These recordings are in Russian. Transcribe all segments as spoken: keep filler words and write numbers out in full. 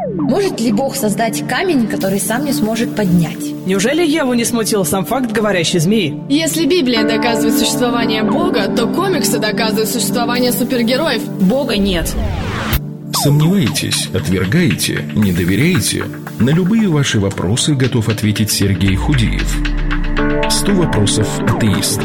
Может ли Бог создать камень, который сам не сможет поднять? Неужели Еву не смутил сам факт говорящей змеи? Если Библия доказывает существование Бога, то комиксы доказывают существование супергероев. Бога нет. Сомневаетесь, отвергаете, не доверяете? На любые ваши вопросы готов ответить Сергей Худиев. Сто вопросов атеиста.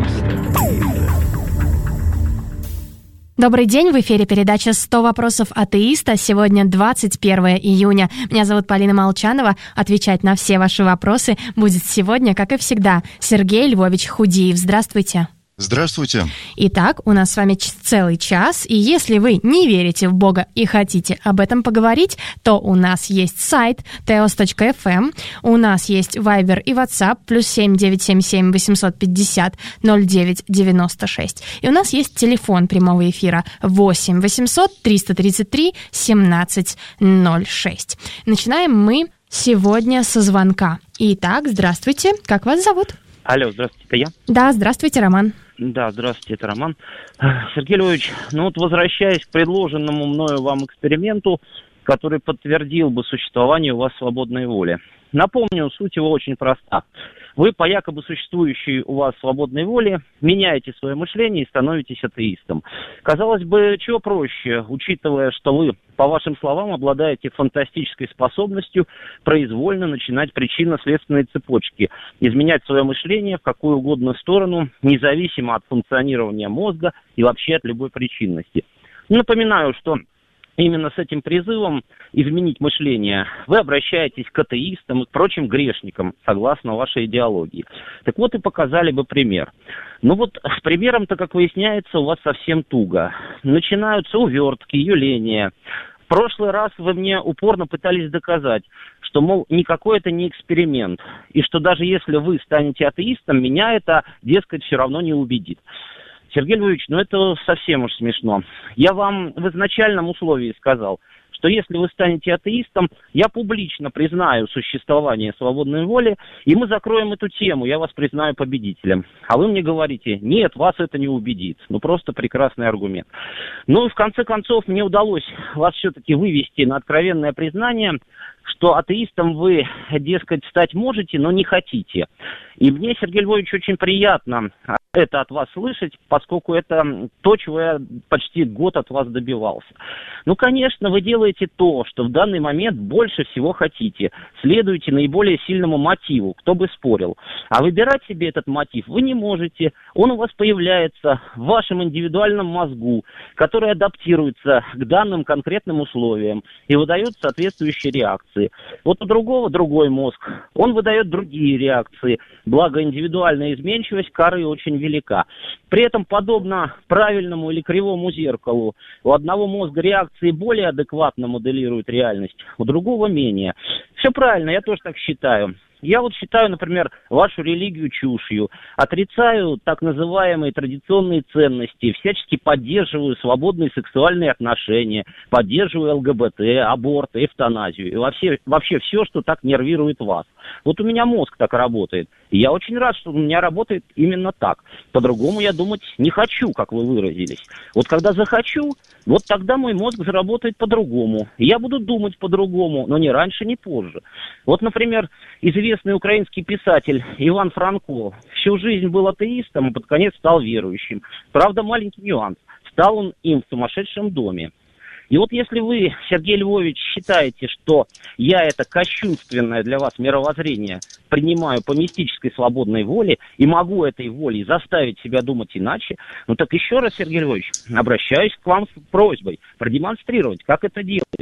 Добрый день, в эфире передача «сто вопросов атеиста». Сегодня двадцать первое июня. Меня зовут Полина Молчанова. Отвечать на все ваши вопросы будет сегодня, как и всегда, Сергей Львович Худиев. Здравствуйте. Здравствуйте. Итак, у нас с вами целый час, и если вы не верите в Бога и хотите об этом поговорить, то у нас есть сайт теос точка эф эм, у нас есть Viber и WhatsApp, плюс семь девятьсот семьдесят семь восемьсот пятьдесят ноль девять девяносто шесть. И у нас есть телефон прямого эфира восемь восемьсот триста тридцать три семнадцать ноль шесть. Начинаем мы сегодня со звонка. Итак, здравствуйте, как вас зовут? Алло, здравствуйте, это я? Да, здравствуйте, Роман. Да, здравствуйте, это Роман. Сергей Львович, ну вот возвращаясь к предложенному мною вам эксперименту, который подтвердил бы существование у вас свободной воли. Напомню, суть его очень проста. Вы по якобы существующей у вас свободной воле меняете свое мышление и становитесь атеистом. Казалось бы, чего проще, учитывая, что вы, по вашим словам, обладаете фантастической способностью произвольно начинать причинно-следственные цепочки, изменять свое мышление в какую угодно сторону, независимо от функционирования мозга и вообще от любой причинности. Напоминаю, что именно с этим призывом изменить мышление вы обращаетесь к атеистам и к прочим грешникам, согласно вашей идеологии. Так вот и показали бы пример. Ну вот с примером-то, как выясняется, у вас совсем туго. Начинаются увертки, юления. В прошлый раз вы мне упорно пытались доказать, что, мол, никакой это не эксперимент, и что даже если вы станете атеистом, меня это, дескать, все равно не убедит. Сергей Львович, ну это совсем уж смешно. Я вам в изначальном условии сказал, что если вы станете атеистом, я публично признаю существование свободной воли, и мы закроем эту тему, я вас признаю победителем. А вы мне говорите, нет, вас это не убедит. Ну просто прекрасный аргумент. Ну и в конце концов мне удалось вас все-таки вывести на откровенное признание, что атеистом вы, дескать, стать можете, но не хотите. И мне, Сергей Львович, очень приятно это от вас слышать, поскольку это то, чего я почти год от вас добивался. Ну, конечно, вы делаете то, что в данный момент больше всего хотите. Следуете наиболее сильному мотиву, кто бы спорил. А выбирать себе этот мотив вы не можете. Он у вас появляется в вашем индивидуальном мозгу, который адаптируется к данным конкретным условиям и выдает соответствующие реакции. Вот у другого другой мозг, он выдает другие реакции. Благо индивидуальная изменчивость коры очень велика. При этом, подобно правильному или кривому зеркалу, у одного мозга реакции более адекватно моделируют реальность, у другого менее. Все правильно, я тоже так считаю. Я вот считаю, например, вашу религию чушью, отрицаю так называемые традиционные ценности, всячески поддерживаю свободные сексуальные отношения, поддерживаю ЛГБТ, аборт, эвтаназию и вообще, вообще все, что так нервирует вас. Вот у меня мозг так работает, и я очень рад, что у меня работает именно так. По-другому я думать не хочу, как вы выразились. Вот когда захочу, вот тогда мой мозг заработает по-другому. И я буду думать по-другому, но не раньше, не позже. Вот, например, известный украинский писатель Иван Франко всю жизнь был атеистом, а под конец стал верующим. Правда, маленький нюанс. Стал он им в сумасшедшем доме. И вот если вы, Сергей Львович, считаете, что я это кощунственное для вас мировоззрение принимаю по мистической свободной воле и могу этой волей заставить себя думать иначе, ну так еще раз, Сергей Львович, обращаюсь к вам с просьбой продемонстрировать, как это делается.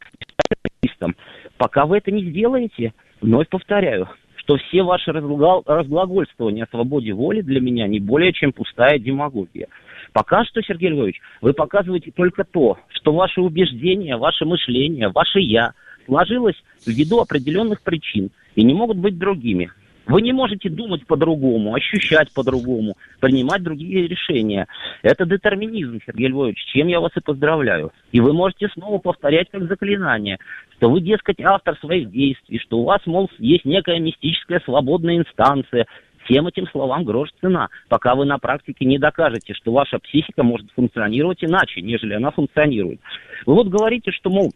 Пока вы это не сделаете, вновь повторяю, что все ваши разглагольствования о свободе воли для меня не более чем пустая демагогия. Пока что, Сергей Львович, вы показываете только то, что ваши убеждения, ваше мышление, ваше «я» сложилось ввиду определенных причин и не могут быть другими. Вы не можете думать по-другому, ощущать по-другому, принимать другие решения. Это детерминизм, Сергей Львович, с чем я вас и поздравляю. И вы можете снова повторять как заклинание, что вы, дескать, автор своих действий, что у вас, мол, есть некая мистическая свободная инстанция. Всем этим словам грош цена, пока вы на практике не докажете, что ваша психика может функционировать иначе, нежели она функционирует. Вы вот говорите, что, мол,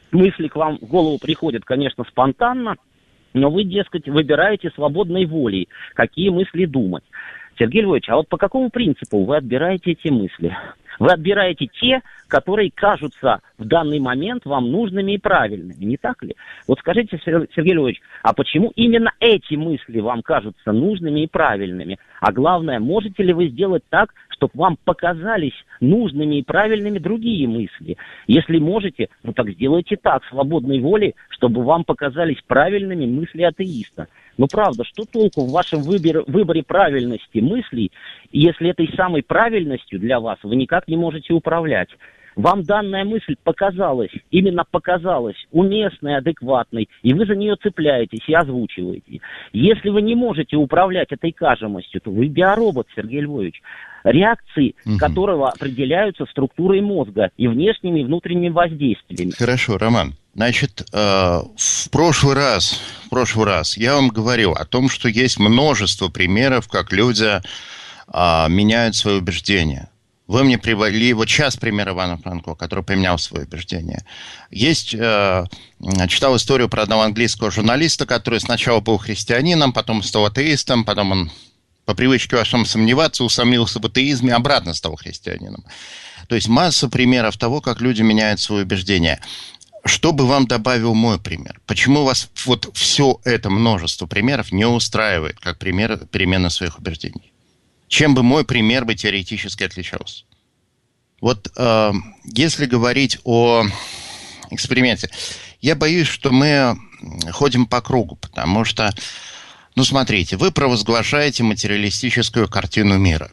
мысли к вам в голову приходят, конечно, спонтанно, но вы, дескать, выбираете свободной волей, какие мысли думать. Сергей Львович, а вот по какому принципу вы отбираете эти мысли? Вы отбираете те, которые кажутся в данный момент вам нужными и правильными, не так ли? Вот скажите, Сергей Львович, а почему именно эти мысли вам кажутся нужными и правильными? А главное, можете ли вы сделать так, чтобы вам показались нужными и правильными другие мысли? Если можете, ну так сделайте так, свободной волей, чтобы вам показались правильными мысли атеиста. Ну правда, что толку в вашем выборе, выборе правильности мыслей, если этой самой правильностью для вас вы никак не можете управлять? Вам данная мысль показалась, именно показалась уместной, адекватной, и вы за нее цепляетесь и озвучиваете. Если вы не можете управлять этой кажемостью, то вы биоробот, Сергей Львович, реакции угу. которого определяются структурой мозга и внешними и внутренними воздействиями. Хорошо, Роман. Значит, э, в прошлый раз, в прошлый раз я вам говорил о том, что есть множество примеров, как люди э, меняют свои убеждения. Вы мне привели вот сейчас пример Ивана Франко, который поменял свои убеждения. Есть, э, читал историю про одного английского журналиста, который сначала был христианином, потом стал атеистом, потом он по привычке во всем сомневаться, усомнился в атеизме, обратно стал христианином. То есть масса примеров того, как люди меняют свои убеждения. Что бы вам добавил мой пример? Почему вас вот все это множество примеров не устраивает, как пример перемены своих убеждений? Чем бы мой пример бы теоретически отличался? Вот э, если говорить о эксперименте, я боюсь, что мы ходим по кругу, потому что, ну смотрите, вы провозглашаете материалистическую картину мира.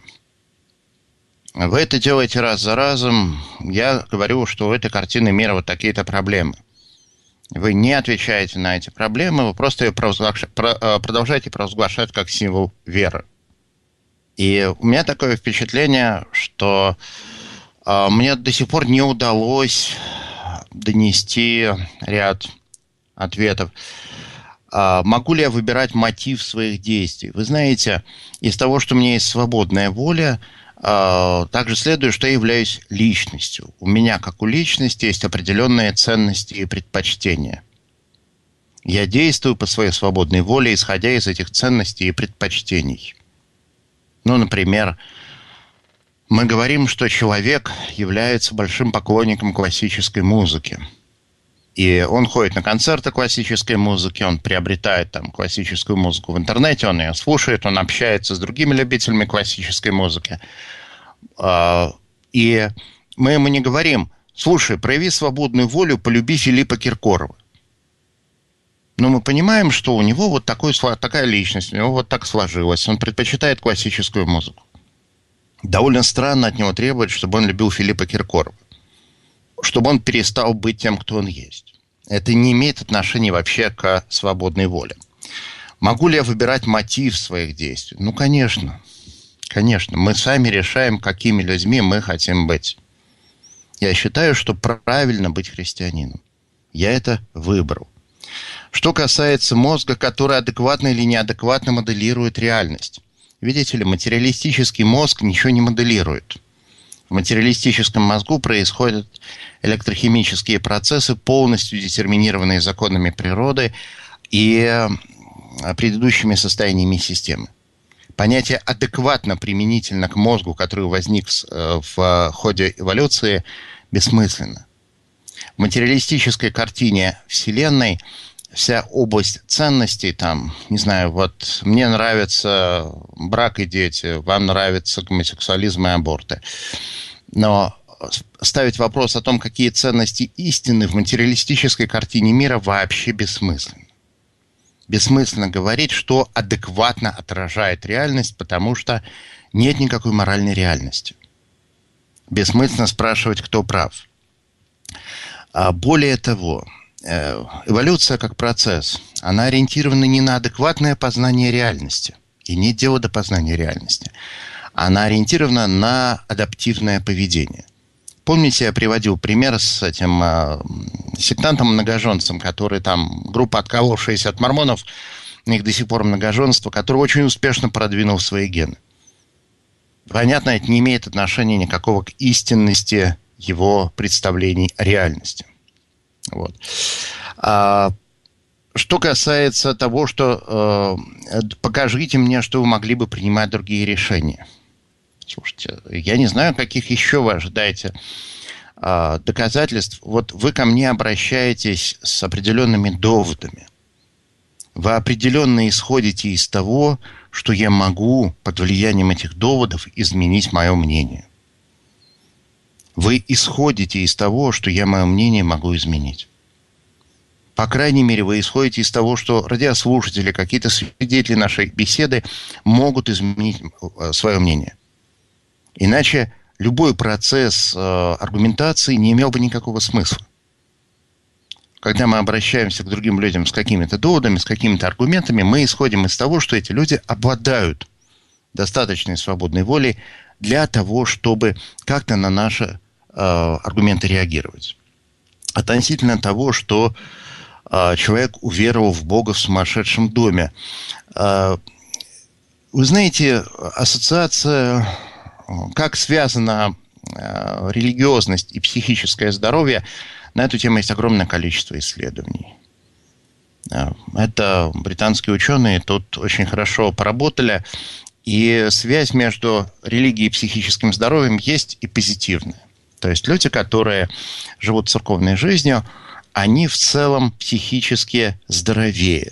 Вы это делаете раз за разом. Я говорю, что у этой картины мира вот такие-то проблемы. Вы не отвечаете на эти проблемы, вы просто ее продолжаете провозглашать как символ веры. И у меня такое впечатление, что э, мне до сих пор не удалось донести ряд ответов. Э, могу ли я выбирать мотив своих действий? Вы знаете, из того, что у меня есть свободная воля, также следует, что я являюсь личностью. У меня, как у личности, есть определенные ценности и предпочтения. Я действую по своей свободной воле, исходя из этих ценностей и предпочтений. Ну, например, мы говорим, что человек является большим поклонником классической музыки. И он ходит на концерты классической музыки, он приобретает там классическую музыку в интернете, он ее слушает, он общается с другими любителями классической музыки. И мы ему не говорим: слушай, прояви свободную волю, полюби Филиппа Киркорова. Но мы понимаем, что у него вот такой, такая личность, у него вот так сложилось, он предпочитает классическую музыку. Довольно странно от него требовать, чтобы он любил Филиппа Киркорова, чтобы он перестал быть тем, кто он есть. Это не имеет отношения вообще к свободной воле. Могу ли я выбирать мотив своих действий? Ну, конечно. Конечно. Мы сами решаем, какими людьми мы хотим быть. Я считаю, что правильно быть христианином. Я это выбрал. Что касается мозга, который адекватно или неадекватно моделирует реальность. Видите ли, материалистический мозг ничего не моделирует. В материалистическом мозгу происходят электрохимические процессы, полностью детерминированные законами природы и предыдущими состояниями системы. Понятие «адекватно» применительно к мозгу, который возник в ходе эволюции, бессмысленно. В материалистической картине Вселенной вся область ценностей, там, не знаю, вот мне нравится брак и дети, вам нравится гомосексуализм и аборты. Но ставить вопрос о том, какие ценности истины в материалистической картине мира, вообще бессмысленно. Бессмысленно говорить, что адекватно отражает реальность, потому что нет никакой моральной реальности. Бессмысленно спрашивать, кто прав. А более того, эволюция как процесс, она ориентирована не на адекватное познание реальности. И нет дела до познания реальности. Она ориентирована на адаптивное поведение. Помните, я приводил пример с этим э, сектантом-многоженцем, который там, группа, отколовшаяся от мормонов, у них до сих пор многоженство, который очень успешно продвинул свои гены. Понятно, это не имеет отношения никакого к истинности его представлений о реальности. Вот. А, что касается того, что э, покажите мне, что вы могли бы принимать другие решения. Слушайте, я не знаю, каких еще вы ожидаете э, доказательств. Вот вы ко мне обращаетесь с определенными доводами. Вы определенно исходите из того, что я могу под влиянием этих доводов изменить мое мнение. Вы исходите из того, что я мое мнение могу изменить. По крайней мере, вы исходите из того, что радиослушатели, какие-то свидетели нашей беседы могут изменить свое мнение. Иначе любой процесс э, аргументации не имел бы никакого смысла. Когда мы обращаемся к другим людям с какими-то доводами, с какими-то аргументами, мы исходим из того, что эти люди обладают достаточной свободной волей для того, чтобы как-то на наши э, аргументы реагировать. Относительно того, что человек уверовал в Бога в сумасшедшем доме. Вы знаете, ассоциация, как связана религиозность и психическое здоровье, на эту тему есть огромное количество исследований. Это британские ученые тут очень хорошо поработали, и связь между религией и психическим здоровьем есть и позитивная. То есть люди, которые живут церковной жизнью, они в целом психически здоровее.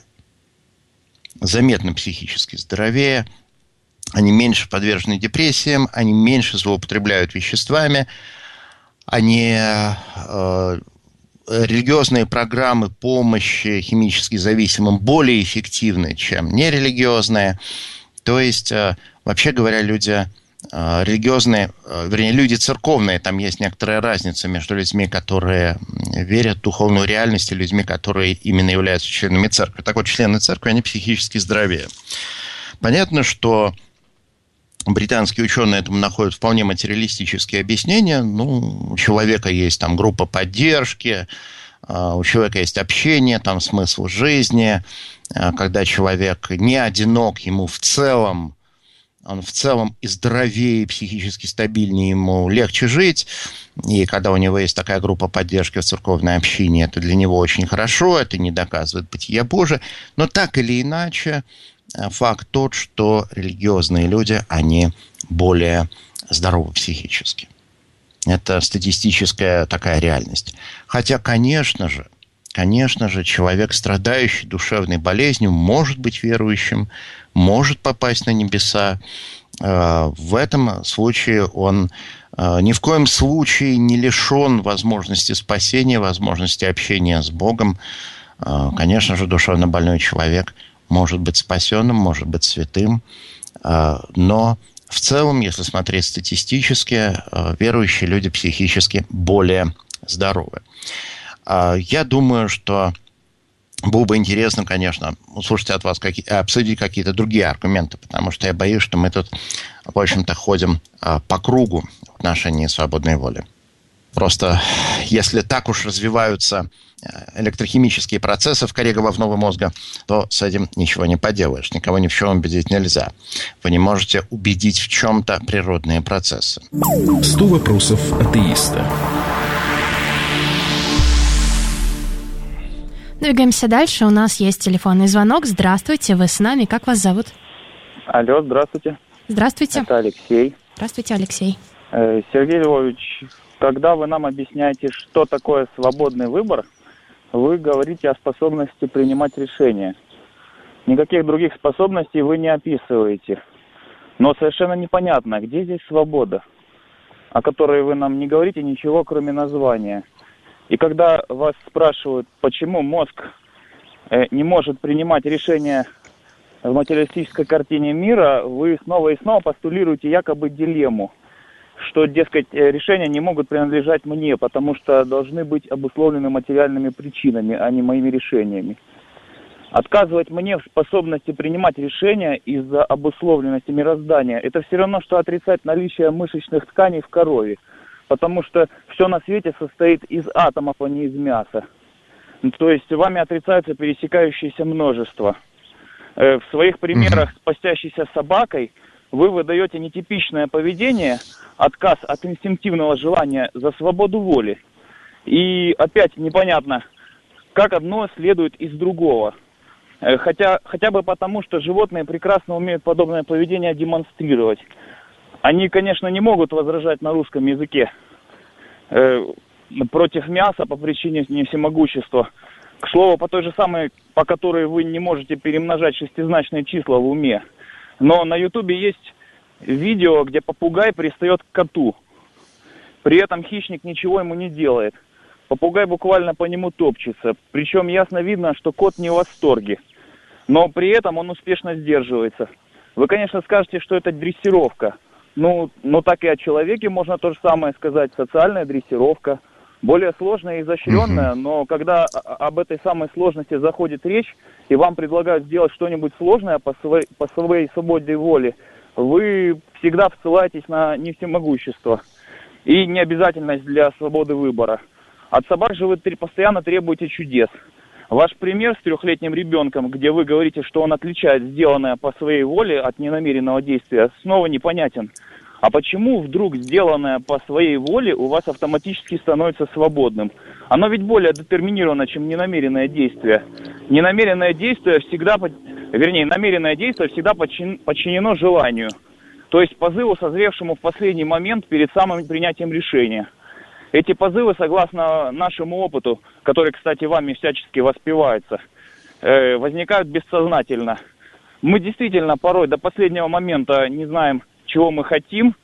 Заметно психически здоровее. Они меньше подвержены депрессиям, они меньше злоупотребляют веществами. Они, э, религиозные программы помощи химически зависимым более эффективны, чем нерелигиозные. То есть, э, вообще говоря, люди... религиозные, вернее, люди церковные, там есть некоторая разница между людьми, которые верят в духовную реальность, и людьми, которые именно являются членами церкви. Так вот, члены церкви, они психически здоровее. Понятно, что британские ученые этому находят вполне материалистические объяснения. Ну, у человека есть там группа поддержки, у человека есть общение, там смысл жизни. Когда человек не одинок, ему в целом он в целом и здоровее, и психически стабильнее, ему легче жить. И когда у него есть такая группа поддержки в церковной общине, это для него очень хорошо, это не доказывает бытия Божия. Но так или иначе, факт тот, что религиозные люди, они более здоровы психически. Это статистическая такая реальность. Хотя, конечно же, конечно же, человек, страдающий душевной болезнью, может быть верующим, может попасть на небеса. В этом случае он ни в коем случае не лишен возможности спасения, возможности общения с Богом. Конечно же, душевно больной человек может быть спасенным, может быть святым. Но в целом, если смотреть статистически, верующие люди психически более здоровы. Я думаю, что было бы интересно, конечно, услышать от вас, какие, обсудить какие-то другие аргументы, потому что я боюсь, что мы тут, в общем-то, ходим по кругу в отношении свободной воли. Просто если так уж развиваются электрохимические процессы в коре головного мозга, то с этим ничего не поделаешь, никого ни в чем убедить нельзя. Вы не можете убедить в чем-то природные процессы. сто вопросов атеиста. Двигаемся дальше. У нас есть телефонный звонок. Здравствуйте, вы с нами. Как вас зовут? Алло, здравствуйте. Здравствуйте. Это Алексей. Здравствуйте, Алексей. Э, Сергей Львович, когда вы нам объясняете, что такое свободный выбор, вы говорите о способности принимать решения. Никаких других способностей вы не описываете. Но совершенно непонятно, где здесь свобода, о которой вы нам не говорите ничего, кроме названия. И когда вас спрашивают, почему мозг э, не может принимать решения в материалистической картине мира, вы снова и снова постулируете якобы дилемму, что, дескать, решения не могут принадлежать мне, потому что должны быть обусловлены материальными причинами, а не моими решениями. Отказывать мне в способности принимать решения из-за обусловленности мироздания – это все равно, что отрицать наличие мышечных тканей в корове. Потому что все на свете состоит из атомов, а не из мяса. То есть вами отрицаются пересекающиеся множества. В своих примерах с пастящейся собакой вы выдаете нетипичное поведение, отказ от инстинктивного желания за свободу воли. И опять непонятно, как одно следует из другого. Хотя, хотя бы потому, что животные прекрасно умеют подобное поведение демонстрировать. Они, конечно, не могут возражать на русском языке э, против мяса по причине всемогущества. К слову, по той же самой, по которой вы не можете перемножать шестизначные числа в уме. Но на Ютубе есть видео, где попугай пристает к коту. При этом хищник ничего ему не делает. Попугай буквально по нему топчется. Причем ясно видно, что кот не в восторге. Но при этом он успешно сдерживается. Вы, конечно, скажете, что это дрессировка. Ну, но так и о человеке можно то же самое сказать. Социальная дрессировка. Более сложная и изощренная, uh-huh. но когда об этой самой сложности заходит речь, и вам предлагают сделать что-нибудь сложное по своей, по своей свободной воле, вы всегда ссылаетесь на невсемогущество и необязательность для свободы выбора. От собак же вы постоянно требуете чудес. Ваш пример с трехлетним ребенком, где вы говорите, что он отличает сделанное по своей воле от ненамеренного действия, снова непонятен. А почему вдруг сделанное по своей воле у вас автоматически становится свободным? Оно ведь более детерминировано, чем ненамеренное действие. Ненамеренное действие всегда, вернее, намеренное действие всегда подчинено желанию. То есть позыву, созревшему в последний момент перед самым принятием решения. Эти позывы, согласно нашему опыту, который, кстати, вами всячески воспевается, э, возникают бессознательно. Мы действительно порой до последнего момента не знаем, чего мы хотим.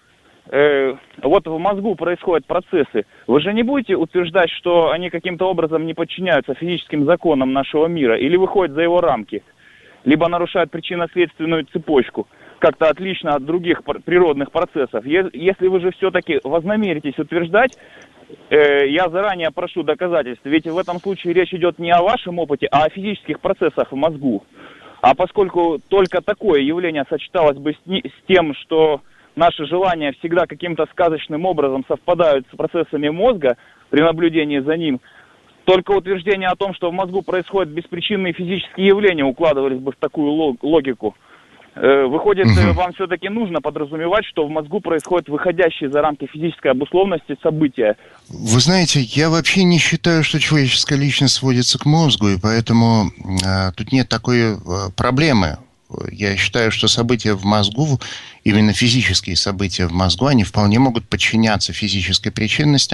Э, вот в мозгу происходят процессы. Вы же не будете утверждать, что они каким-то образом не подчиняются физическим законам нашего мира или выходят за его рамки, либо нарушают причинно-следственную цепочку, как-то отлично от других природных процессов. Если вы же все-таки вознамеритесь утверждать, э, я заранее прошу доказательств, ведь в этом случае речь идет не о вашем опыте, а о физических процессах в мозгу. А поскольку только такое явление сочеталось бы с, ни, с тем, что наши желания всегда каким-то сказочным образом совпадают с процессами мозга при наблюдении за ним, только утверждение о том, что в мозгу происходят беспричинные физические явления, укладывались бы в такую логику. Выходит, угу. вам все-таки нужно подразумевать, что в мозгу происходят выходящие за рамки физической обусловленности события. Вы знаете, я вообще не считаю, что человеческая личность сводится к мозгу, и поэтому э, тут нет такой э, проблемы. Я считаю, что события в мозгу, именно физические события в мозгу, они вполне могут подчиняться физической причинности,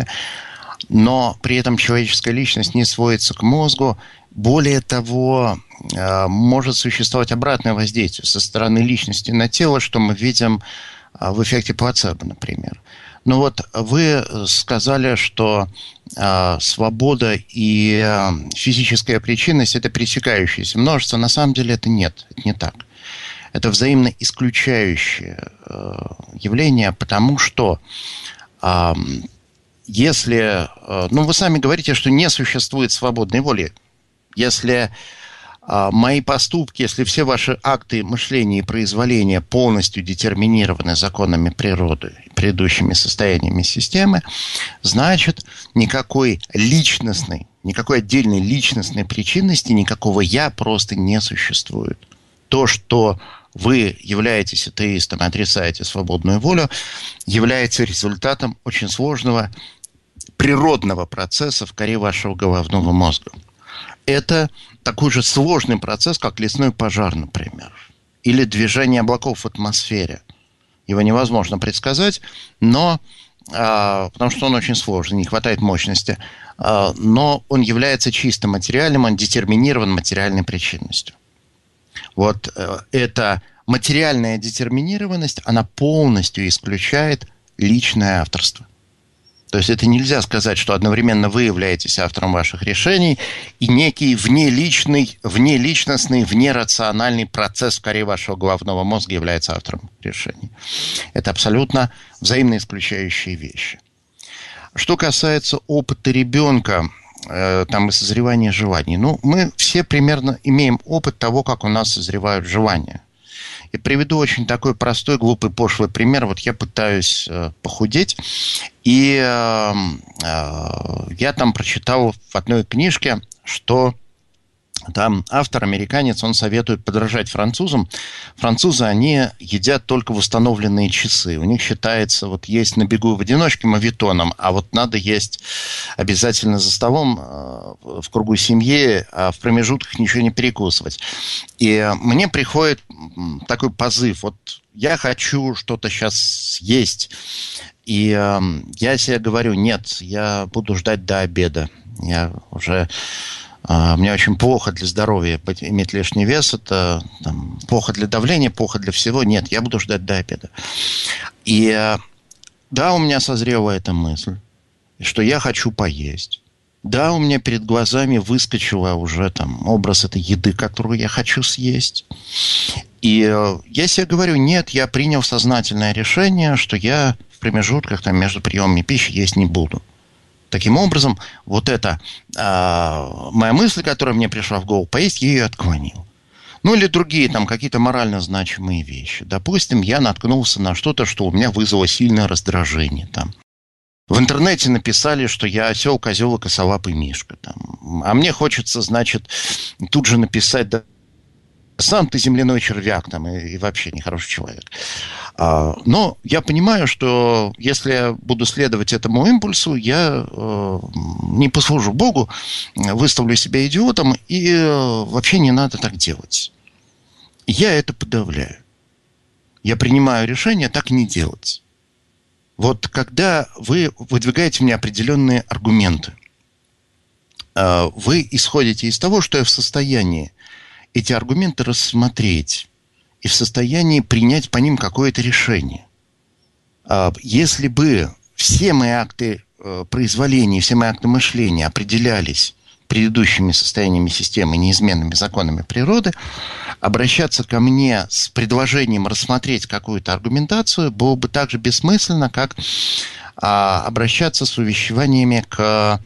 но при этом человеческая личность не сводится к мозгу. Более того, может существовать обратное воздействие со стороны личности на тело, что мы видим в эффекте плацебо, например. Ну вот вы сказали, что свобода и физическая причинность – это пересекающиеся множества. На самом деле это нет, это не так. Это взаимно исключающее явление, потому что если… Ну, вы сами говорите, что не существует свободной воли. Если а, мои поступки, если все ваши акты мышления и произволения полностью детерминированы законами природы, предыдущими состояниями системы, значит, никакой личностной, никакой отдельной личностной причинности, никакого «я» просто не существует. То, что вы являетесь атеистом и отрицаете свободную волю, является результатом очень сложного природного процесса в коре вашего головного мозга. Это такой же сложный процесс, как лесной пожар, например, или движение облаков в атмосфере. Его невозможно предсказать, но, а, потому что он очень сложный, не хватает мощности, а, но он является чисто материальным, он детерминирован материальной причинностью. Вот а, эта материальная детерминированность, она полностью исключает личное авторство. То есть это нельзя сказать, что одновременно вы являетесь автором ваших решений, и некий внеличный, внеличностный, внерациональный процесс в коре вашего головного мозга является автором решений. Это абсолютно взаимно исключающие вещи. Что касается опыта ребенка, э, там и созревания желаний, ну, мы все примерно имеем опыт того, как у нас созревают желания. И приведу очень такой простой, глупый, пошлый пример. Вот я пытаюсь э, похудеть, и э, э, я там прочитал в одной книжке, что Там автор, американец, он советует подражать французам. Французы, они едят только в установленные часы. У них считается, вот есть на бегу в одиночке мавитоном, а вот надо есть обязательно за столом в кругу семьи, а в промежутках ничего не перекусывать. И мне приходит такой позыв. Вот я хочу что-то сейчас съесть. И я себе говорю, нет, я буду ждать до обеда. Я уже... Мне очень плохо для здоровья иметь лишний вес. Это там, плохо для давления, плохо для всего. Нет, я буду ждать до обеда. И да, у меня созрела эта мысль, что я хочу поесть. Да, у меня перед глазами выскочила уже там образ этой еды, которую я хочу съесть. И я себе говорю, нет, я принял сознательное решение, что я в промежутках там, между приемами пищи есть не буду. Таким образом, вот эта э, моя мысль, которая мне пришла в голову, поесть, я ее отклонил. Ну, или другие там какие-то морально значимые вещи. Допустим, я наткнулся на что-то, что у меня вызвало сильное раздражение. Там. В интернете написали, что я осел, козел и косолапый мишка. Там. А мне хочется, значит, тут же написать... Да, сам ты земляной червяк там, и, и вообще нехороший человек. А, но я понимаю, что если я буду следовать этому импульсу, я э, не послужу Богу, выставлю себя идиотом, и э, вообще не надо так делать. Я это подавляю. Я принимаю решение так не делать. Вот когда вы выдвигаете мне определенные аргументы, э, вы исходите из того, что я в состоянии эти аргументы рассмотреть и в состоянии принять по ним какое-то решение. Если бы все мои акты произволения, все мои акты мышления определялись предыдущими состояниями системы, неизменными законами природы, обращаться ко мне с предложением рассмотреть какую-то аргументацию было бы так же бессмысленно, как обращаться с увещеваниями к...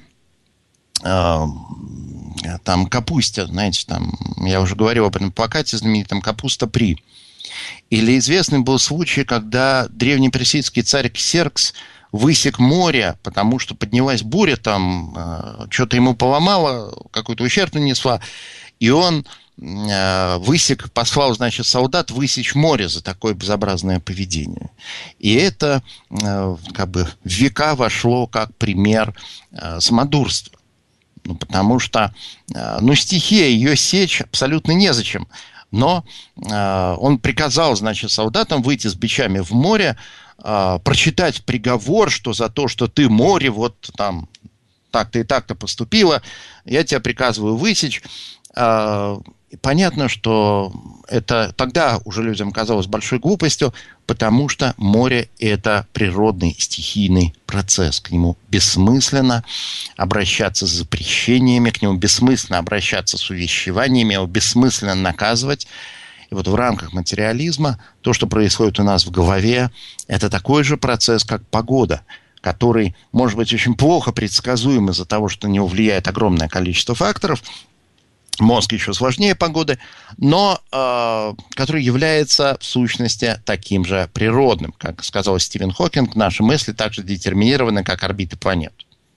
там капусте, знаете, там, я уже говорил об этом плакате знаменитом «Капуста при». Или известный был случай, когда древнеперсидский царь Ксеркс высек море, потому что поднялась буря, там э, что-то ему поломало, какой-то ущерб нанесла, и он э, высек, послал, значит, солдат высечь море за такое безобразное поведение. И это э, как бы в века вошло как пример э, самодурства. Ну, потому что, ну, стихия, ее сечь абсолютно незачем. Но э, он приказал, значит, солдатам выйти с бичами в море, э, прочитать приговор, что за то, что ты, море, вот там так-то и так-то поступило, я тебя приказываю высечь. Э, понятно, что это тогда уже людям казалось большой глупостью, потому что море – это природный стихийный процесс. К нему бессмысленно обращаться с запрещениями, к нему бессмысленно обращаться с увещеваниями, его бессмысленно наказывать. И вот в рамках материализма то, что происходит у нас в голове, это такой же процесс, как погода, который может быть очень плохо предсказуем из-за того, что на него влияет огромное количество факторов. Мозг еще сложнее погоды, но э, который является в сущности таким же природным. Как сказал Стивен Хокинг, наши мысли также детерминированы, как орбиты планет.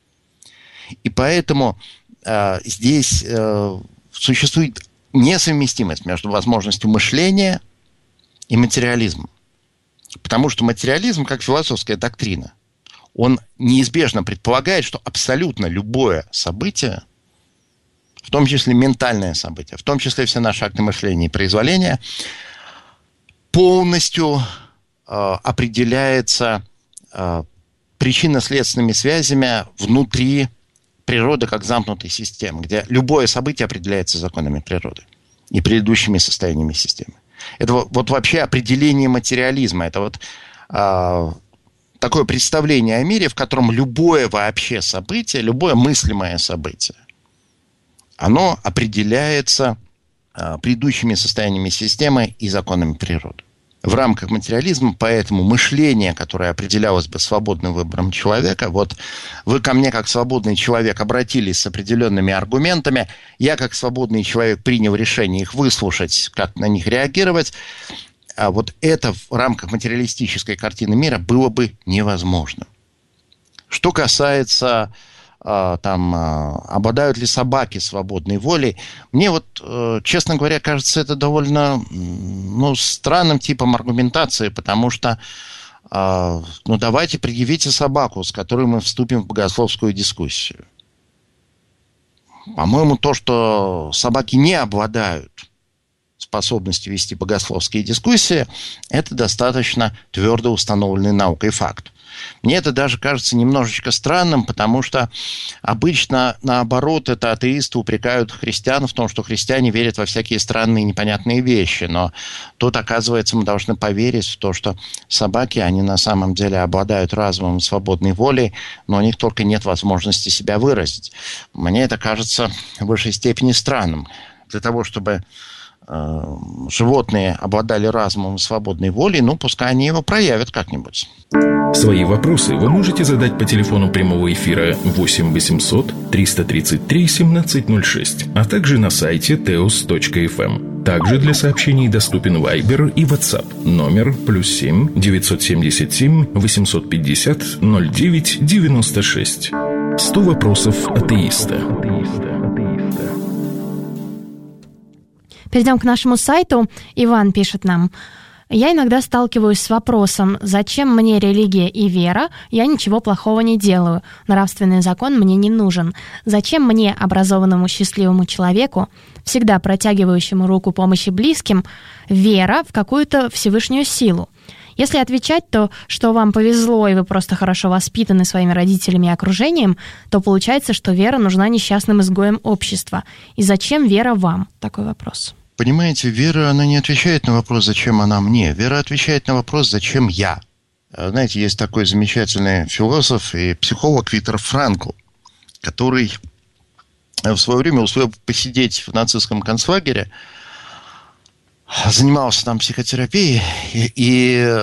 И поэтому э, здесь э, существует несовместимость между возможностью мышления и материализмом. Потому что материализм, как философская доктрина, он неизбежно предполагает, что абсолютно любое событие, в том числе ментальное событие, в том числе все наши акты мышления и произволения, полностью э, определяется э, причинно-следственными связями внутри природы как замкнутой системы, где любое событие определяется законами природы и предыдущими состояниями системы. Это вот, вот вообще определение материализма. Это вот э, такое представление о мире, в котором любое вообще событие, любое мыслимое событие, оно определяется э, предыдущими состояниями системы и законами природы. В рамках материализма, поэтому мышление, которое определялось бы свободным выбором человека, вот вы ко мне как свободный человек обратились с определенными аргументами, я как свободный человек принял решение их выслушать, как на них реагировать, а вот это в рамках материалистической картины мира было бы невозможно. Что касается там, обладают ли собаки свободной волей. Мне вот, честно говоря, кажется, это довольно, ну, странным типом аргументации, потому что, ну, давайте предъявите собаку, с которой мы вступим в богословскую дискуссию. По-моему, то, что собаки не обладают способностью вести богословские дискуссии, это достаточно твердо установленный наукой факт. Мне это даже кажется немножечко странным, потому что обычно, наоборот, это атеисты упрекают христиан в том, что христиане верят во всякие странные непонятные вещи. Но тут, оказывается, мы должны поверить в то, что собаки, они на самом деле обладают разумом и свободной волей, но у них только нет возможности себя выразить. Мне это кажется в высшей степени странным. Для того, чтобы животные обладали разумом и свободной волей, ну, пускай они его проявят как-нибудь. Свои вопросы вы можете задать по телефону прямого эфира восемь восемьсот триста тридцать три семнадцать ноль шесть, а также на сайте теос точка эф эм. Также для сообщений доступен Viber и WhatsApp. Номер плюс семь девятьсот семьдесят семь восемьсот пятьдесят ноль девять девяносто шесть. Сто вопросов атеиста. Перейдем к нашему сайту. Иван пишет нам: «Я иногда сталкиваюсь с вопросом, зачем мне религия и вера? Я ничего плохого не делаю. Нравственный закон мне не нужен. Зачем мне, образованному счастливому человеку, всегда протягивающему руку помощи близким, вера в какую-то Всевышнюю силу? Если отвечать, то что вам повезло, и вы просто хорошо воспитаны своими родителями и окружением, то получается, что вера нужна несчастным изгоям общества. И зачем вера вам?» Такой вопрос. Понимаете, вера, она не отвечает на вопрос, зачем она мне. Вера отвечает на вопрос, зачем я. Знаете, есть такой замечательный философ и психолог Виктор Франкл, который в свое время успел посидеть в нацистском концлагере, занимался там психотерапией, и, и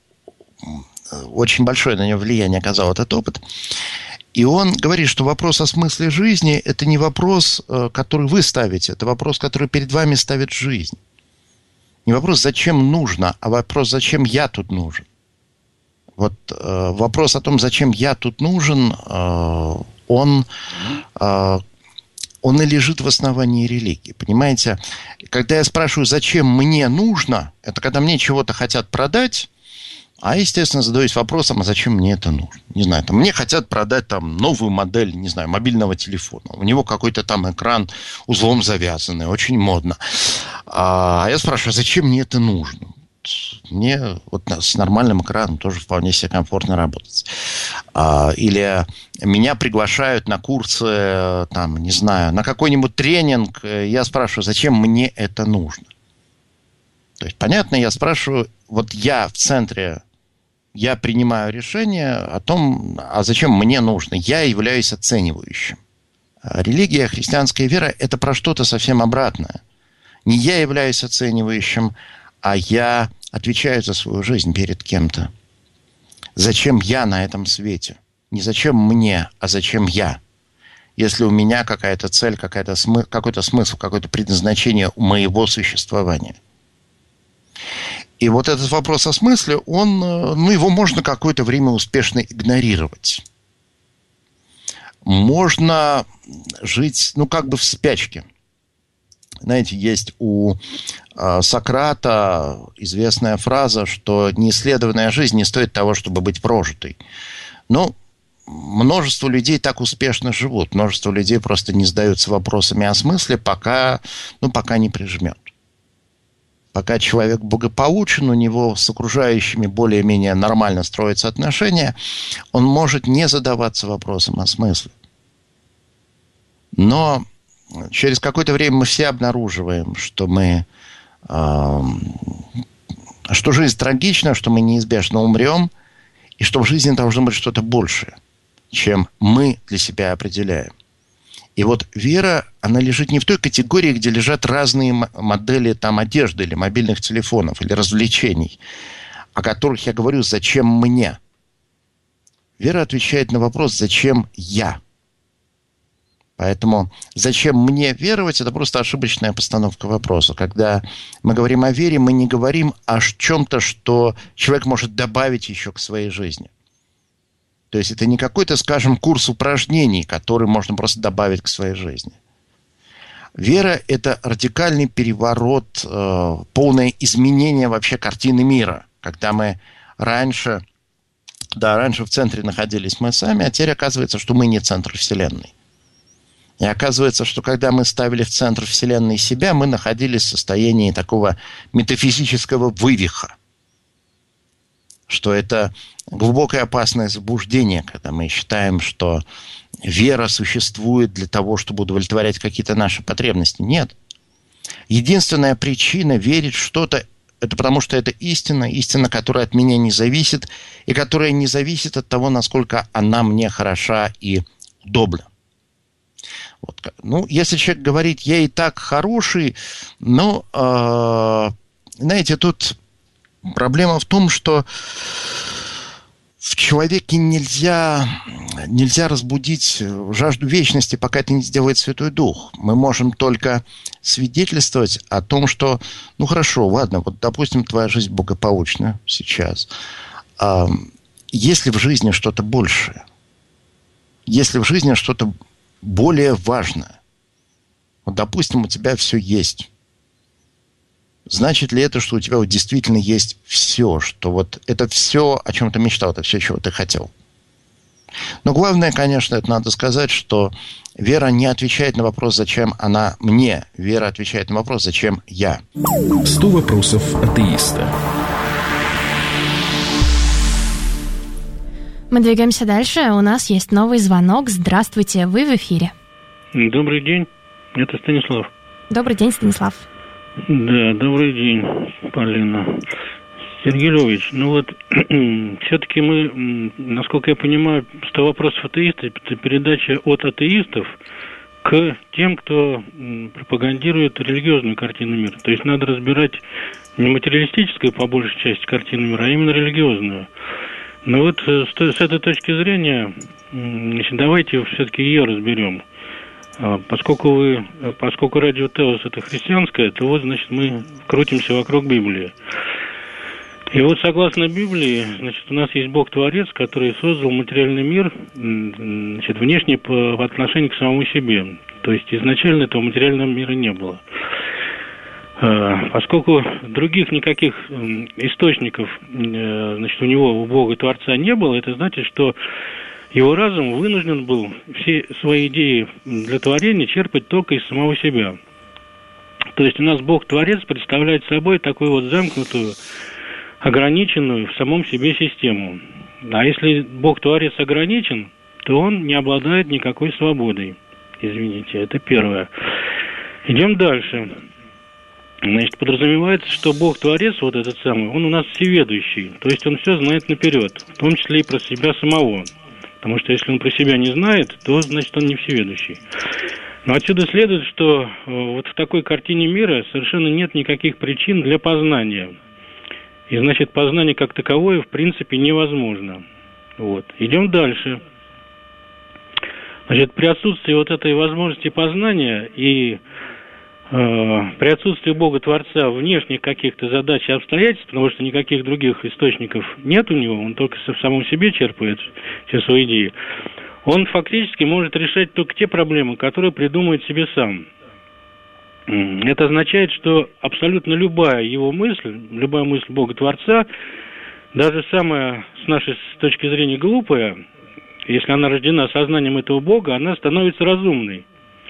очень большое на него влияние оказал этот опыт. И он говорит, что вопрос о смысле жизни – это не вопрос, который вы ставите, это вопрос, который перед вами ставит жизнь. Не вопрос, зачем нужно, а вопрос, зачем я тут нужен. Вот э, вопрос о том, зачем я тут нужен, э, он, э, он и лежит в основании религии. Понимаете, когда я спрашиваю, зачем мне нужно, это когда мне чего-то хотят продать, а, естественно, задаюсь вопросом, а зачем мне это нужно? Не знаю, там, мне хотят продать там новую модель, не знаю, мобильного телефона. У него какой-то там экран узлом завязанный, очень модно. А я спрашиваю, а зачем мне это нужно? Мне вот с нормальным экраном тоже вполне себе комфортно работать. А, или меня приглашают на курсы, там, не знаю, на какой-нибудь тренинг. Я спрашиваю, зачем мне это нужно? То есть, понятно, я спрашиваю, вот я в центре, я принимаю решение о том, а зачем мне нужно. Я являюсь оценивающим. Религия, христианская вера – это про что-то совсем обратное. Не я являюсь оценивающим, а я отвечаю за свою жизнь перед кем-то. Зачем я на этом свете? Не зачем мне, а зачем я? Если у меня какая-то цель, какая-то смы- какой-то смысл, какое-то предназначение у моего существования. И вот этот вопрос о смысле, он, ну, его можно какое-то время успешно игнорировать. Можно жить, ну, как бы в спячке. Знаете, есть у э, Сократа известная фраза, что неисследованная жизнь не стоит того, чтобы быть прожитой. Ну, множество людей так успешно живут. Множество людей просто не задаются вопросами о смысле, пока, ну, пока не прижмет. Пока человек благополучен, у него с окружающими более-менее нормально строятся отношения, он может не задаваться вопросом о смысле. Но через какое-то время мы все обнаруживаем, что мы, э, что жизнь трагична, что мы неизбежно умрем, и что в жизни должно быть что-то большее, чем мы для себя определяем. И вот вера, она лежит не в той категории, где лежат разные модели там, одежды или мобильных телефонов, или развлечений, о которых я говорю, зачем мне. Вера отвечает на вопрос, зачем я. Поэтому зачем мне веровать, это просто ошибочная постановка вопроса. Когда мы говорим о вере, мы не говорим о чем-то, что человек может добавить еще к своей жизни. То есть это не какой-то, скажем, курс упражнений, который можно просто добавить к своей жизни. Вера – это радикальный переворот, э, полное изменение вообще картины мира. Когда мы раньше, да, раньше в центре находились мы сами, а теперь оказывается, что мы не центр Вселенной. И оказывается, что когда мы ставили в центр Вселенной себя, мы находились в состоянии такого метафизического вывиха. Что это глубокое опасное заблуждение, когда мы считаем, что вера существует для того, чтобы удовлетворять какие-то наши потребности. Нет. Единственная причина верить в что-то, это потому что это истина, истина, которая от меня не зависит, и которая не зависит от того, насколько она мне хороша и удобна. Вот. Ну, если человек говорит, я и так хороший, ну, э, знаете, тут проблема в том, что в человеке нельзя, нельзя разбудить жажду вечности, пока это не сделает Святой Дух. Мы можем только свидетельствовать о том, что, ну хорошо, ладно, вот, допустим, твоя жизнь благополучна сейчас. А если в жизни что-то большее, если в жизни что-то более важное, вот, допустим, у тебя все есть, значит ли это, что у тебя вот действительно есть все, что вот это все, о чем ты мечтал, это все, чего ты хотел? Но главное, конечно, это надо сказать, что вера не отвечает на вопрос, зачем она мне. Вера отвечает на вопрос, зачем я. сто вопросов атеиста. Мы двигаемся дальше. У нас есть новый звонок. Здравствуйте, вы в эфире. Добрый день, это Станислав. Добрый день, Станислав. Да, добрый день, Полина. Сергей Львович, ну вот, все-таки мы, насколько я понимаю, сто вопросов атеиста – это передача от атеистов к тем, кто пропагандирует религиозную картину мира. То есть надо разбирать не материалистическую, по большей части, картину мира, а именно религиозную. Но вот с, с этой точки зрения, значит, давайте все-таки ее разберем. Поскольку вы, поскольку радио Теос это христианское, то вот, значит, мы крутимся вокруг Библии. И вот согласно Библии, значит, у нас есть Бог-творец, который создал материальный мир, значит, внешне по, по отношению к самому себе. То есть изначально этого материального мира не было. Поскольку других никаких источников, значит, у него, у Бога-творца не было, это значит, что его разум вынужден был все свои идеи для творения черпать только из самого себя. То есть у нас Бог-творец представляет собой такую вот замкнутую, ограниченную в самом себе систему. А если Бог-творец ограничен, то он не обладает никакой свободой. Извините, это первое. Идем дальше. Значит, подразумевается, что Бог-творец, вот этот самый, он у нас всеведущий. То есть он все знает наперед, в том числе и про себя самого. Потому что если он про себя не знает, то, значит, он не всеведущий. Но отсюда следует, что э, вот в такой картине мира совершенно нет никаких причин для познания. И, значит, познание как таковое, в принципе, невозможно. Вот. Идем дальше. Значит, при отсутствии вот этой возможности познания и э, при отсутствии Бога-творца внешних каких-то задач и обстоятельств, потому что никаких других источников нет у него, он только в самом себе черпает все свои идеи, он фактически может решать только те проблемы, которые придумает себе сам. Это означает, что абсолютно любая его мысль, любая мысль Бога-творца, даже самая, с нашей точки зрения, глупая, если она рождена сознанием этого Бога, она становится разумной.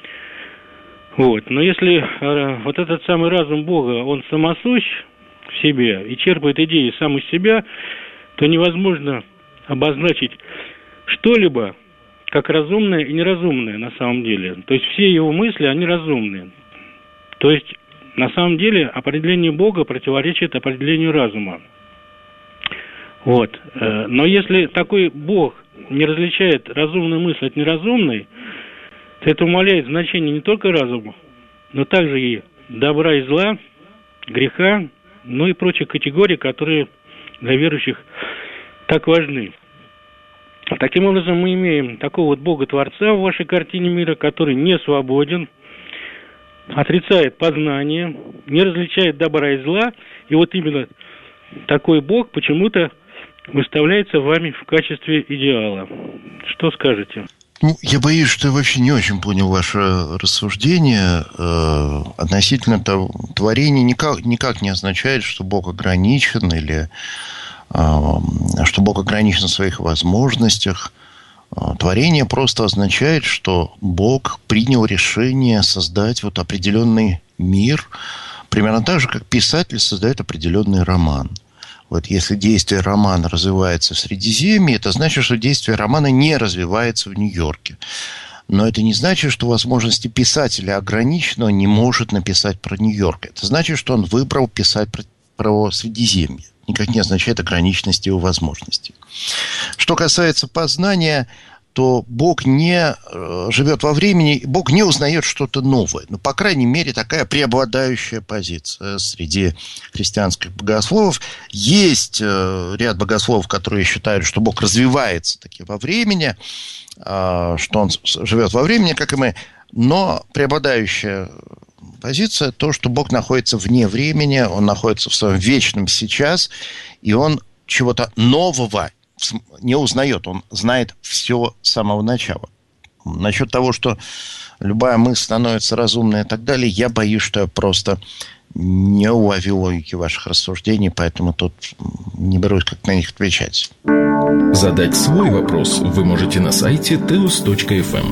Вот. Но если э, вот этот самый разум Бога, он самосущ в себе и черпает идеи сам из себя, то невозможно обозначить что-либо как разумное и неразумное на самом деле. То есть все его мысли, они разумные. То есть на самом деле определение Бога противоречит определению разума. Вот. Но если такой Бог не различает разумную мысль от неразумной, то это умаляет значение не только разума, но также и добра и зла, греха, ну и прочих категорий, которые для верующих так важны. Таким образом, мы имеем такого вот Бога-творца в вашей картине мира, который не свободен, отрицает познание, не различает добра и зла, и вот именно такой Бог почему-то выставляется вами в качестве идеала. Что скажете? Ну, я боюсь, что я вообще не очень понял ваше рассуждение э, относительно того, творение никак, никак не означает, что Бог ограничен или э, что Бог ограничен в своих возможностях. Творение просто означает, что Бог принял решение создать вот определенный мир, примерно так же, как писатель создает определенный роман. Вот если действие романа развивается в Средиземье, это значит, что действие романа не развивается в Нью-Йорке. Но это не значит, что возможности писателя ограничены, он не может написать про Нью-Йорк. Это значит, что он выбрал писать про, про Средиземье. Никак не означает ограниченность его возможностей. Что касается познания, то Бог не живет во времени, Бог не узнает что-то новое. Ну, по крайней мере, такая преобладающая позиция среди христианских богословов. Есть ряд богословов, которые считают, что Бог развивается таки во времени, что Он живет во времени, как и мы. Но преобладающая позиция то, что Бог находится вне времени, Он находится в своем вечном сейчас, и Он чего-то нового не узнает, Он знает все с самого начала. Насчет того, что любая мысль становится разумной и так далее, я боюсь, что я просто не уловил логики ваших рассуждений, поэтому тут не берусь как на них отвечать. Задать свой вопрос вы можете на сайте теос точка эф эм.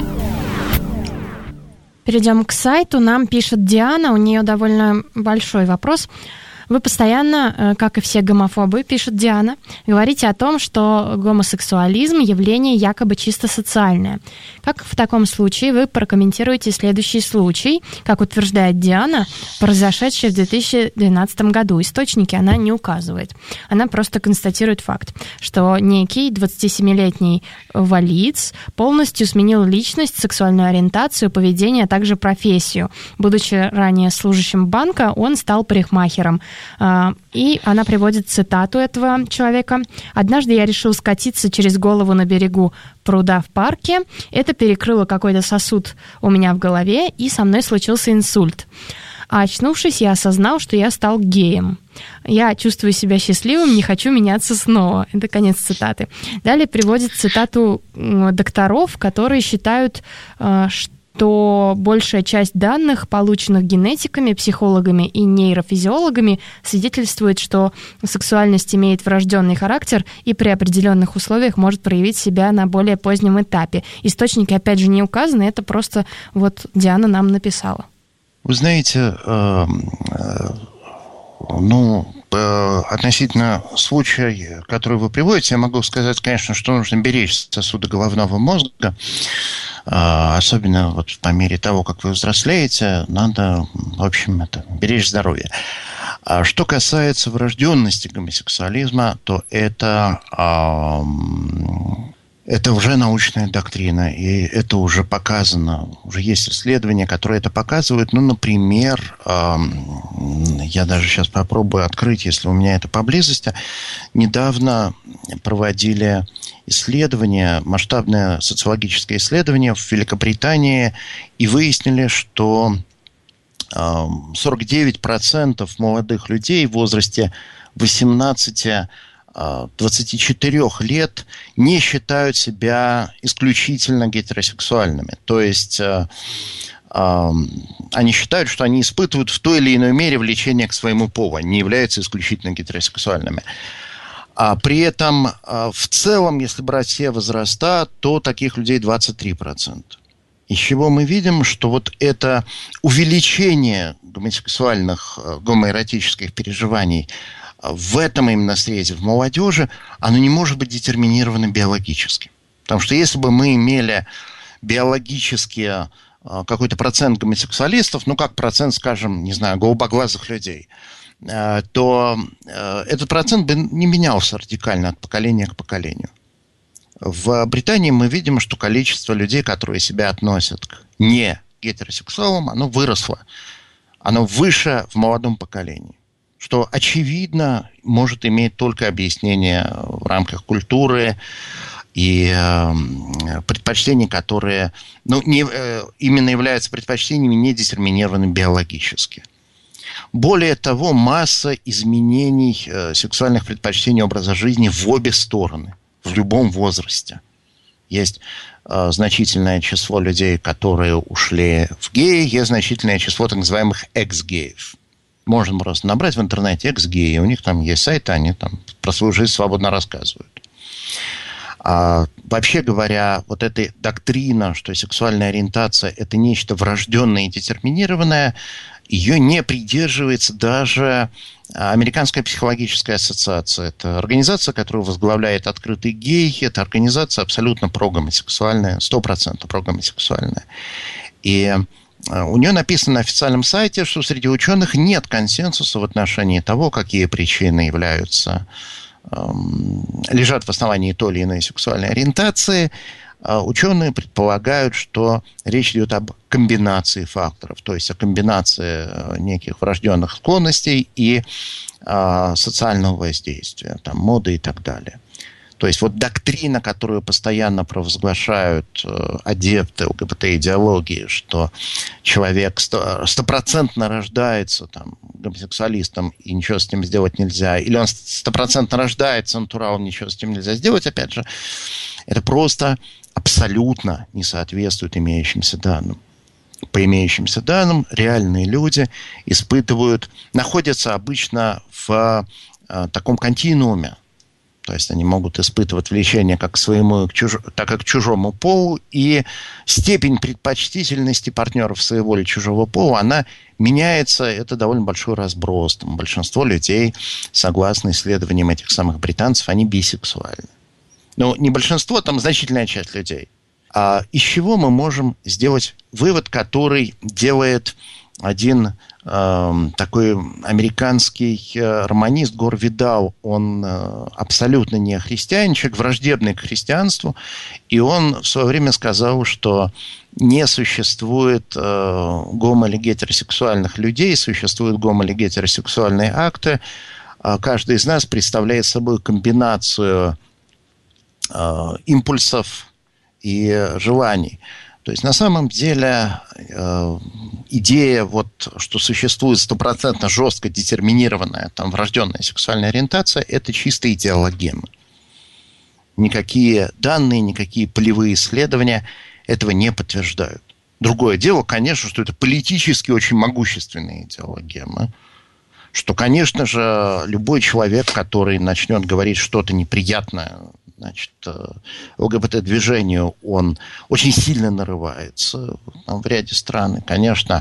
Перейдем к сайту. Нам пишет Диана, у нее довольно большой вопрос. Вы постоянно, как и все гомофобы, пишет Диана, говорите о том, что гомосексуализм – явление якобы чисто социальное. Как в таком случае вы прокомментируете следующий случай, как утверждает Диана, произошедший в две тысячи двенадцатом году? Источники она не указывает. Она просто констатирует факт, что некий двадцатисемилетний валиец полностью сменил личность, сексуальную ориентацию, поведение, а также профессию. Будучи ранее служащим банка, он стал парикмахером. И она приводит цитату этого человека. «Однажды я решил скатиться через голову на берегу пруда в парке. Это перекрыло какой-то сосуд у меня в голове, и со мной случился инсульт. А очнувшись, я осознал, что я стал геем. Я чувствую себя счастливым, не хочу меняться снова». Это конец цитаты. Далее приводит цитату докторов, которые считают, что то большая часть данных, полученных генетиками, психологами и нейрофизиологами, свидетельствует, что сексуальность имеет врожденный характер и при определенных условиях может проявить себя на более позднем этапе. Источники, опять же, не указаны, это просто вот Диана нам написала. Вы знаете, э, э, ну, э, относительно случая, который вы приводите, я могу сказать, конечно, что нужно беречь сосуды головного мозга. Особенно вот по мере того, как вы взрослеете, надо, в общем, это, беречь здоровье. Что касается врожденности гомосексуализма, то это, это уже научная доктрина, и это уже показано. Уже есть исследования, которые это показывают. Ну, например, я даже сейчас попробую открыть, если у меня это поблизости. Недавно проводили исследование, масштабное социологическое исследование в Великобритании, и выяснили, что сорок девять процентов молодых людей в возрасте восемнадцати двадцати четырёх лет не считают себя исключительно гетеросексуальными. То есть они считают, что они испытывают в той или иной мере влечение к своему полу, не являются исключительно гетеросексуальными. А при этом в целом, если брать все возраста, то таких людей двадцать три процента. Из чего мы видим, что вот это увеличение гомосексуальных, гомоэротических переживаний в этом именно срезе, в молодежи, оно не может быть детерминировано биологически. Потому что если бы мы имели биологически какой-то процент гомосексуалистов, ну как процент, скажем, не знаю, голубоглазых людей, то этот процент бы не менялся радикально от поколения к поколению. В Британии мы видим, что количество людей, которые себя относят к не гетеросексуалам, оно выросло. Оно выше в молодом поколении. Что, очевидно, может иметь только объяснение в рамках культуры и э, предпочтений, которые ну, не, э, именно являются предпочтениями, не детерминированы биологически. Более того, масса изменений э, сексуальных предпочтений образа жизни в обе стороны, в любом возрасте. Есть э, значительное число людей, которые ушли в геи, есть значительное число так называемых экс-геев. Можно просто набрать в интернете экс-геи, у них там есть сайты, они там про свою жизнь свободно рассказывают. А, вообще говоря, вот эта доктрина, что сексуальная ориентация – это нечто врожденное и детерминированное, ее не придерживается даже Американская психологическая ассоциация. Это организация, которую возглавляет открытый гей. Это организация абсолютно прогомосексуальная, сто процентов прогомосексуальная. И у нее написано на официальном сайте, что среди ученых нет консенсуса в отношении того, какие причины являются, эм, лежат в основании той или иной сексуальной ориентации. Ученые предполагают, что речь идет об комбинации факторов, то есть о комбинации неких врожденных склонностей и э, социального воздействия, там, моды и так далее. То есть вот доктрина, которую постоянно провозглашают э, адепты ЛГБТ-идеологии, что человек стопроцентно рождается там, гомосексуалистом и ничего с ним сделать нельзя, или он стопроцентно рождается натуралом, ничего с ним нельзя сделать, опять же, это просто абсолютно не соответствует имеющимся данным. По имеющимся данным, реальные люди испытывают, находятся обычно в э, таком континууме. То есть они могут испытывать влечение как к своему, так и к чужому полу, и степень предпочтительности партнеров своего или чужого пола, она меняется, это довольно большой разброс. Там большинство людей, согласно исследованиям этих самых британцев, они бисексуальны. Но не большинство, там значительная часть людей. А из чего мы можем сделать вывод, который делает один э, такой американский э, романист Гор Видал? Он э, абсолютно не христианчик, враждебный к христианству. И он в свое время сказал, что не существует э, гомо- или гетеросексуальных людей, существуют гомо- или гетеросексуальные акты. Э, каждый из нас представляет собой комбинацию импульсов и желаний. То есть на самом деле э, идея, вот, что существует стопроцентно жестко детерминированная там, врожденная сексуальная ориентация, это чисто идеологема. Никакие данные, никакие полевые исследования этого не подтверждают. Другое дело, конечно, что это политически очень могущественная идеологема. Что, конечно же, любой человек, который начнет говорить что-то неприятное, значит, ЛГБТ-движению, он очень сильно нарывается там, в ряде стран. И, конечно,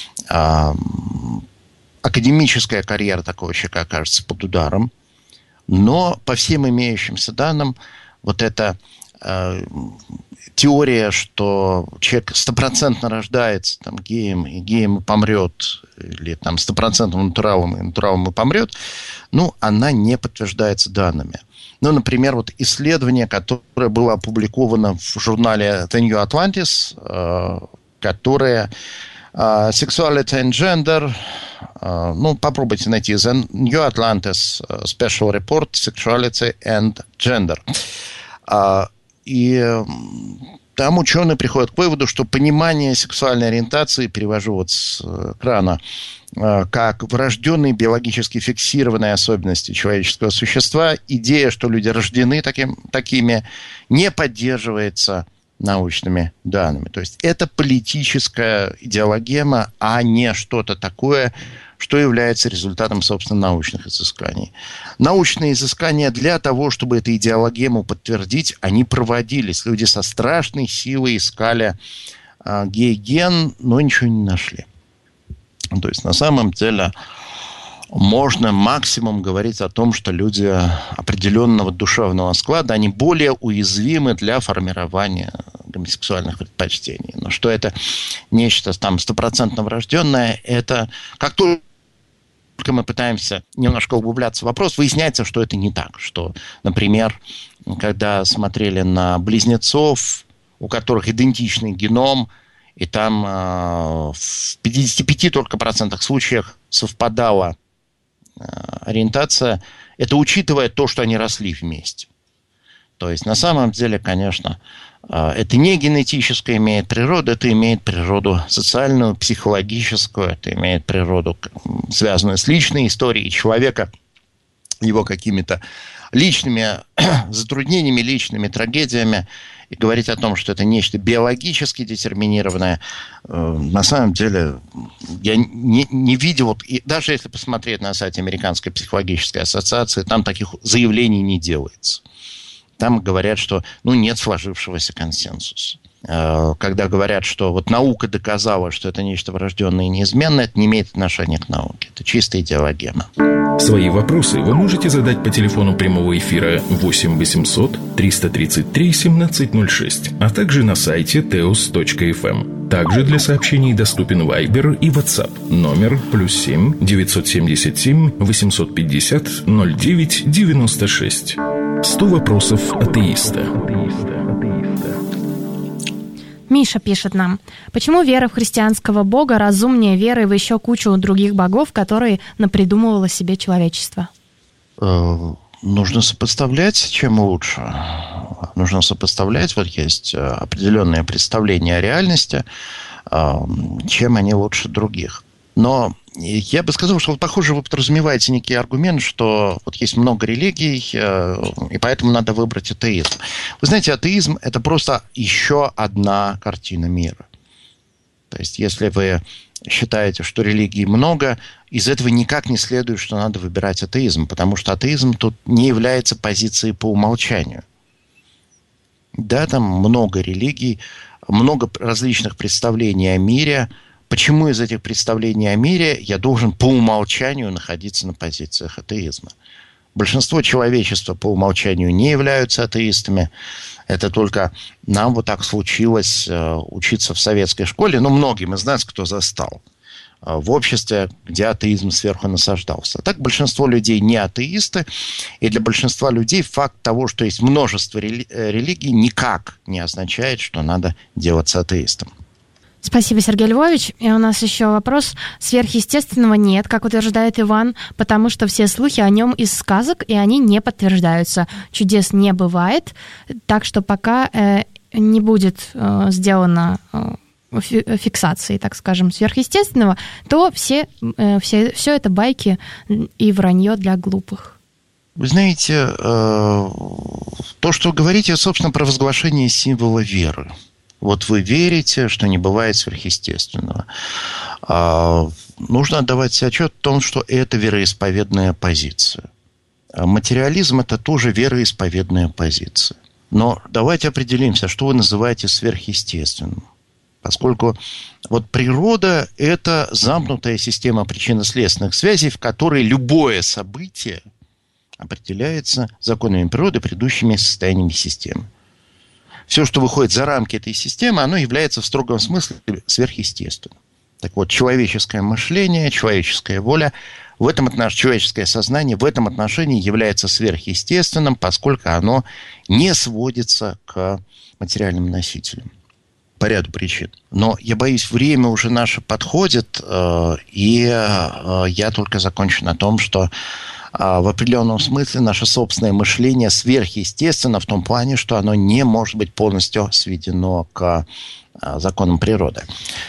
академическая карьера такого человека окажется под ударом. Но по всем имеющимся данным, вот эта э, теория, что человек стопроцентно рождается там, геем, и геем и помрет, или там стопроцентным натуралом, и натуралом и помрет, ну, она не подтверждается данными. Ну, например, вот исследование, которое было опубликовано в журнале The New Atlantis, э, которое э, Sexuality and Gender, э, ну, попробуйте найти The New Atlantis Special Report Sexuality and Gender. Э, и там ученые приходят к выводу, что понимание сексуальной ориентации, перевожу вот с экрана, как врожденные биологически фиксированные особенности человеческого существа, идея, что люди рождены таким, такими, не поддерживается научными данными. То есть это политическая идеологема, а не что-то такое, что является результатом, собственно, научных изысканий. Научные изыскания для того, чтобы эту идеологему подтвердить, они проводились. Люди со страшной силой искали э, гей-ген, но ничего не нашли. То есть, на самом деле, можно максимум говорить о том, что люди определенного душевного склада, они более уязвимы для формирования гомосексуальных предпочтений. Но что это нечто там стопроцентно врожденное, это как только мы пытаемся немножко углубляться в вопрос, выясняется, что это не так. Что, например, когда смотрели на близнецов, у которых идентичный геном, и там э, в пятидесяти пяти только процентах случаев совпадала э, ориентация, это учитывая то, что они росли вместе. То есть, на самом деле, конечно, Это не генетическое имеет природу, это имеет природу социальную, психологическую, это имеет природу, связанную с личной историей человека, его какими-то личными затруднениями, личными трагедиями. И говорить о том, что это нечто биологически детерминированное, на самом деле я не, не видел, и даже если посмотреть на сайте Американской психологической ассоциации, там таких заявлений не делается. Там говорят, что ну, нет сложившегося консенсуса. Когда говорят, что вот наука доказала, что это нечто врожденное и неизменное, это не имеет отношения к науке. Это чистая идеологема. Свои вопросы вы можете задать по телефону прямого эфира восемь восемьсот триста тридцать три семнадцать ноль шесть, а также на сайте теос точка эф эм. Также для сообщений доступен Viber и WhatsApp. Номер плюс семь девятьсот семьдесят семь восемьсот пятьдесят ноль девять девяносто шесть. Сто вопросов атеиста. Миша пишет нам, почему вера в христианского бога разумнее веры в еще кучу других богов, которые напридумывало себе человечество? Нужно сопоставлять, чем лучше. Нужно сопоставлять, вот есть определенное представление о реальности, чем они лучше других. Но я бы сказал, что, вот, похоже, вы подразумеваете некий аргумент, что вот есть много религий, и поэтому надо выбрать атеизм. Вы знаете, атеизм – это просто еще одна картина мира. То есть, если вы считаете, что религий много, из этого никак не следует, что надо выбирать атеизм, потому что атеизм тут не является позицией по умолчанию. Да, там много религий, много различных представлений о мире. Почему из этих представлений о мире я должен по умолчанию находиться на позициях атеизма? Большинство человечества по умолчанию не являются атеистами. Это только нам вот так случилось учиться в советской школе. Но многим из нас, кто застал в обществе, где атеизм сверху насаждался. А так большинство людей не атеисты. И для большинства людей факт того, что есть множество религий, никак не означает, что надо делаться атеистом. Спасибо, Сергей Львович. И у нас еще вопрос. Сверхъестественного нет, как утверждает Иван, потому что все слухи о нем из сказок, и они не подтверждаются. Чудес не бывает, так что пока э, не будет э, сделано э, фиксации, так скажем, сверхъестественного, то все, э, все, все это байки и вранье для глупых. Вы знаете, э, то, что вы говорите, собственно, провозглашение символа веры. Вот вы верите, что не бывает сверхъестественного. А, нужно отдавать себе отчет в том, что это вероисповедная позиция. А материализм – это тоже вероисповедная позиция. Но давайте определимся, что вы называете сверхъестественным. Поскольку вот природа – это замкнутая система причинно-следственных связей, в которой любое событие определяется законами природы, предыдущими состояниями системы. Все, что выходит за рамки этой системы, оно является в строгом смысле сверхъестественным. Так вот, человеческое мышление, человеческая воля, в этом отношении, человеческое сознание в этом отношении является сверхъестественным, поскольку оно не сводится к материальным носителям. По ряду причин. Но я боюсь, время уже наше подходит, и я только закончу на том, что в определенном смысле наше собственное мышление сверхъестественно в том плане, что оно не может быть полностью сведено к законам природы.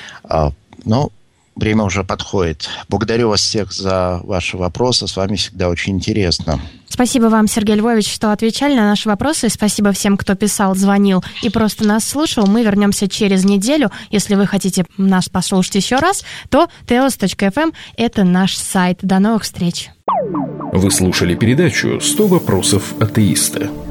Но время уже подходит. Благодарю вас всех за ваши вопросы. С вами всегда очень интересно. Спасибо вам, Сергей Львович, что отвечали на наши вопросы. Спасибо всем, кто писал, звонил и просто нас слушал. Мы вернемся через неделю. Если вы хотите нас послушать еще раз, то теос точка эф эм – это наш сайт. До новых встреч. Вы слушали передачу «сто вопросов атеиста».